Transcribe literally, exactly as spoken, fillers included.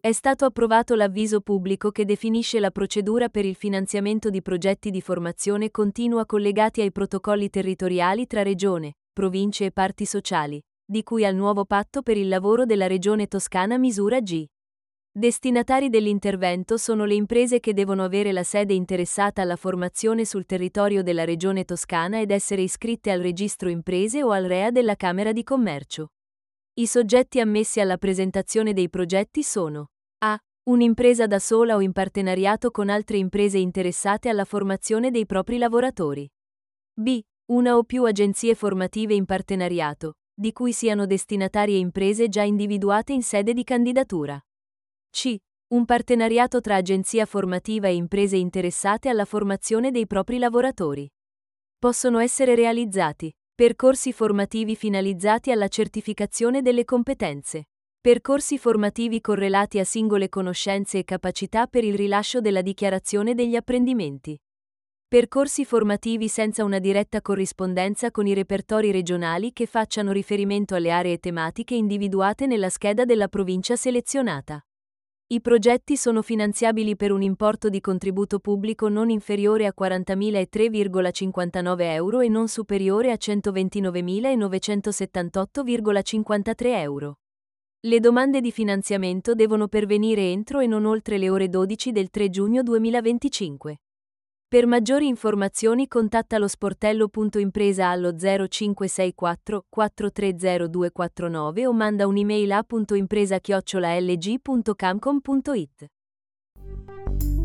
È stato approvato l'avviso pubblico che definisce la procedura per il finanziamento di progetti di formazione continua collegati ai protocolli territoriali tra Regione, Province e parti sociali, di cui al nuovo patto per il lavoro della Regione Toscana misura G. Destinatari dell'intervento sono le imprese che devono avere la sede interessata alla formazione sul territorio della Regione Toscana ed essere iscritte al registro imprese o al R E A della Camera di Commercio. I soggetti ammessi alla presentazione dei progetti sono A. Un'impresa da sola o in partenariato con altre imprese interessate alla formazione dei propri lavoratori. B. Una o più agenzie formative in partenariato, di cui siano destinatarie imprese già individuate in sede di candidatura. C. Un partenariato tra agenzia formativa e imprese interessate alla formazione dei propri lavoratori. Possono essere realizzati percorsi formativi finalizzati alla certificazione delle competenze, percorsi formativi correlati a singole conoscenze e capacità per il rilascio della dichiarazione degli apprendimenti, percorsi formativi senza una diretta corrispondenza con i repertori regionali che facciano riferimento alle aree tematiche individuate nella scheda della provincia selezionata. I progetti sono finanziabili per un importo di contributo pubblico non inferiore a quarantamilatré virgola cinquantanove euro e non superiore a centoventinovemilanovecentosessantotto virgola cinquantatré euro. Le domande di finanziamento devono pervenire entro e non oltre le ore dodici del tre giugno duemilaventicinque. Per maggiori informazioni contatta lo sportello punto impresa allo zero cinque sei quattro quattro tre zero due quattro nove o manda un'email a punto impresa chiocciola l g punto camcom punto it.